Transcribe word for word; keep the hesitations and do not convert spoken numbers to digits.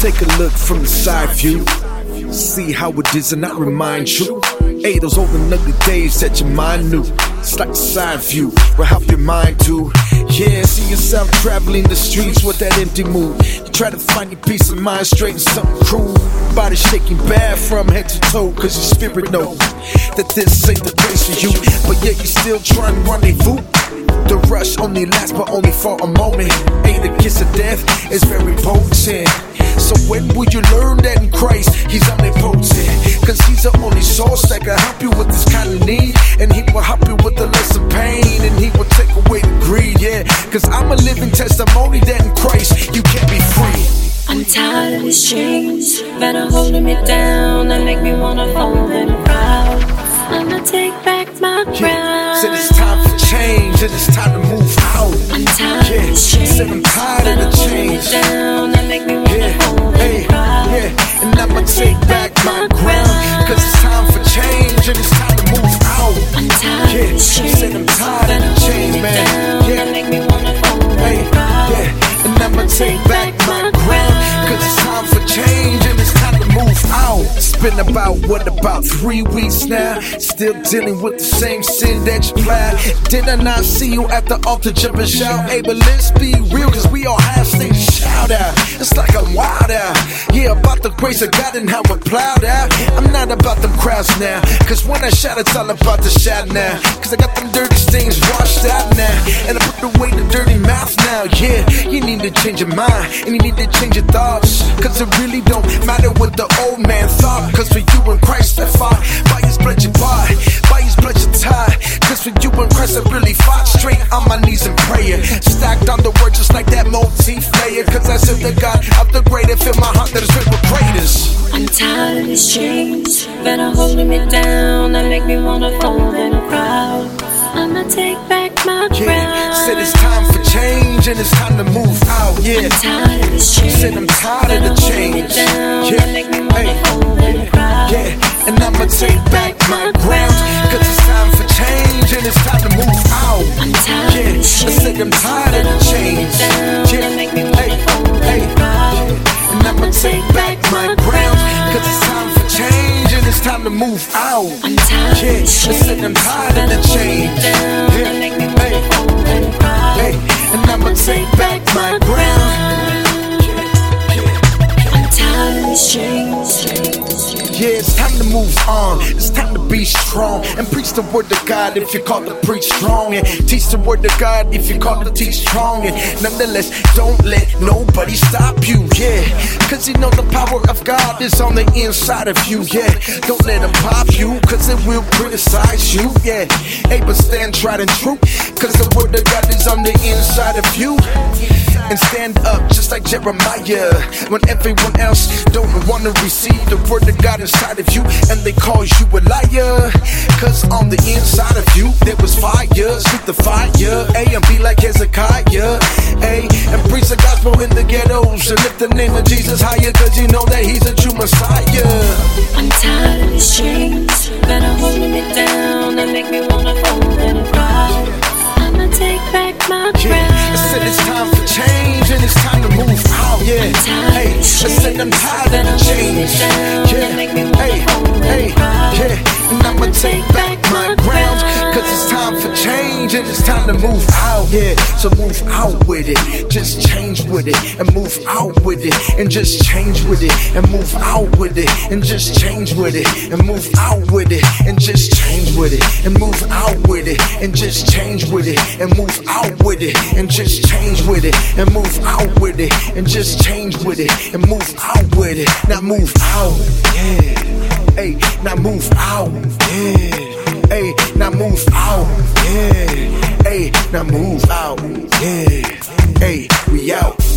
take a look from the side view. See how it is and I remind you. Hey, those old and ugly days that your mind knew. It's like a side view, will help your mind too. Yeah, see yourself traveling the streets with that empty mood. You try to find your peace of mind, straighten something cruel. Body shaking bad from head to toe, cause your spirit knows that this ain't the place for you. But yet you still trying to rendezvous. The rush only lasts but only for a moment. Hey, the kiss of death is very potent. So when will you learn that in Christ He's omnipotent? Cause He's the only source that can help you with this kind of need. And He will help you with the less of pain. And He will take away the greed, yeah. Cause I'm a living testimony that in Christ you can't be free. I'm tired of these chains that are holding me down, that make me wanna fold and proud. I'ma take back my crown. Yeah. Said it's time for change and it's time to move out. I'm tired yeah. of these chains Said I'm tired that of the are holding me change. down, that make me wanna Yeah. fold Hey. and proud. Yeah. And I'ma take back my crown. Cause it's time for change and it's time to move out. I'm tired Yeah. of these chains Said I'm tired that of are the holding change, me man. down, Yeah. that make me wanna fold Hey. and proud. Yeah. And I'ma take back my crown. Cause it's time for change and it's time to move out. It's been about, what, about three weeks now. Still dealing with the same sin that you plowed. Did I not see you at the altar jumping shout? Hey, but let's be real, cause we all have things to shout out. It's like I'm wild out. Yeah, about the grace of God and how we're plowed out. I'm not about them crowds now. Cause when I shout, it's all about the shout now. Cause I got them dirty stains washed out now. And I put away the dirty mouth now. Yeah, you need to change your mind. And you need to change your thoughts. Cause it really don't matter what the old man thought. Cause for you and Christ I fought. By His blood you bought, by His blood you tied. Cause for you and Christ I really fought. Straight on my knees in prayer, stacked on the word just like that motif layer. Cause I serve the God of the great and fill my heart that is filled with greatest. I'm tired of these chains that are holding me down, that make me wanna fold and proud. I'ma take back my crown. Yeah, said it's time for change and it's time to move out. Yeah, I'm tired of these chains. Said I'm tired of the change. Down, Yeah, make me wanna hey, fold and proud. yeah, and I'ma take back my ground. Cause it's time for change and it's time to move out. I'm tired Yeah, of these I said I'm tired of the change. Yeah, make me hey, wanna fold hey, and proud. and I'ma take back my ground. Cause it's time for change and it's time to move out. I'm tired of Yeah, I these said I'm tired of the change. Yeah, make me hey, wanna fold and proud. hey, and I'ma take back my ground. I'm tired of these chains. Yeah, it's time to move on. It's time to be strong and preach the word of God if you're called to preach strong, and teach the word of God if you're called to teach strong. And nonetheless, don't let nobody stop you. Yeah, cause you know the power of God is on the inside of you. Yeah, don't let them pop you, cause it will criticize you. Yeah, hey, but stand tried and true, cause the word of God is on the inside of you. And stand up just like Jeremiah when everyone else don't wanna receive the word of God inside of you, and they call you a liar. Cause on the inside of you there was fire. Speak the fire, A, and be like Hezekiah, A, and preach the gospel in the ghettos and lift the name of Jesus higher, cause you know that He's a true Messiah. I'm tired of these chains that are holding me down, that make me wanna fold and proud. I'ma take back my crown. Yeah, I said it's time for change and it's time to move out. Yeah, hey, I said I'm tired of the change. Yeah, hey, hey, yeah, and I'ma take back my ground. Cause it's time for change and it's time to move out. Yeah, so move out with it, just change with it, and move out with it, and just change with it, and move out with it, and just change with it, and move out with it, and just change with it, and move out with it, and just change with it, and move out with it, and just change with it, and move out with it, and just change with it, and move out with it. Now move out, yeah. Hey, now move out, yeah. Hey, now move out, yeah. Hey, now move out, yeah. Hey, we out.